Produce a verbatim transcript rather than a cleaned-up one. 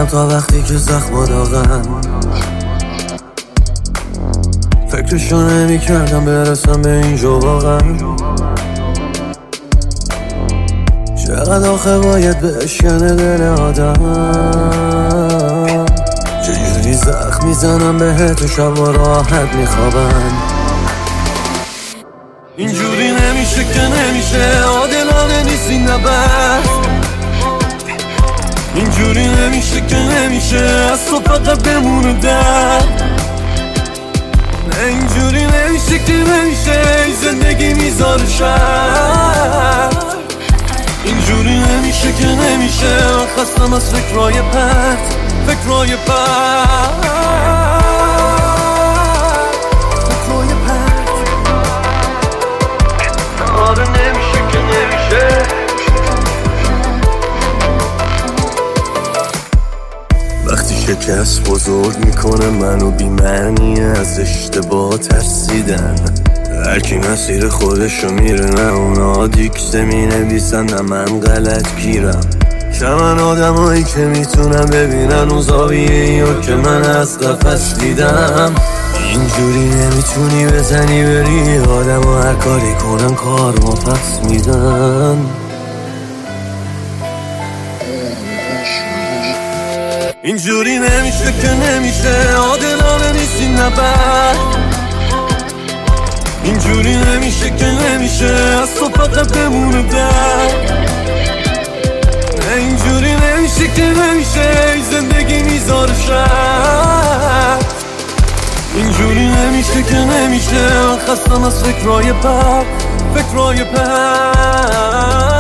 تا وقتی که زخم داغن. فکرشو نمی کردم برسم به اینجا واقعا. چقدر آخه باید بشکنه دل آدم. چجوری زخم میزنم بهت و شب و راحت میخوابن. اینجوری نمیشه که نمیشه، عادلانه نیست این نبرد. اینجوری نمیشه که نمیشه، از تو فقط بمونه درد. نه اینجوری نمیشه که نمیشه، این زندگی میذاره شر. اینجوری نمیشه که نمیشه، من خستم از فکرهای پرت، فکرهای پرت، فکرهای پرت. آره نمیشه که نمیشه. وقتی شکست بزرگ میکنه منو بی‌معنی، از اشتباه ترسیدن. هرکی مسیر خودشو میره، نه اونا دیکته مینویسن نه من غلط گیرم. شمن آدمایی که میتونن ببینن اون زاویه‌ایو که من از قفس دیدم. اینجوری نمیتونی بزنی بری، آدم ها هر کاری کنن کار ما پس میدن. اینجوری نمیشه که نمیشه، عادلانه نیست این نبرد. اینجوری نمیشه که نمیشه، از تو فقط بمونه درد. نه اینجوری نمیشه که نمیشه، این زندگی میذاره شر. اینجوری نمیشه که نمیشه، من خستم از فکرهای پرت، فکرهای پرت.